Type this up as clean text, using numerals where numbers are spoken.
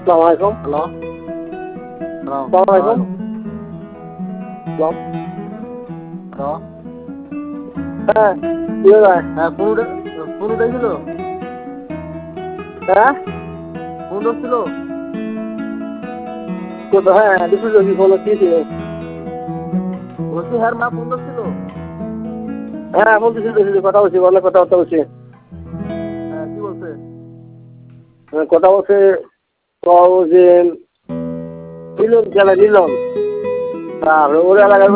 আসসালামাইকুম। হ্যালো আসসালামাইকুম। Hello. Hello. হ্যাঁ, কি ভাই? হ্যাঁ, ফোন উঠেছিল। হ্যাঁ, ফোন উঠছিল। কোথায়? হ্যাঁ, দুপুর কি ফোন কি ছিল? বলছি হ্যাঁ, মা ফোন ধরছিল। হ্যাঁ, ফোন দিছিল, কথা বলছি, অনেক কথাবার্তা বলছি। হ্যাঁ, কি বলছে? কথা বলছে, তো যে মিলন খেলা নিলাম, তারপরে ওর এলাকার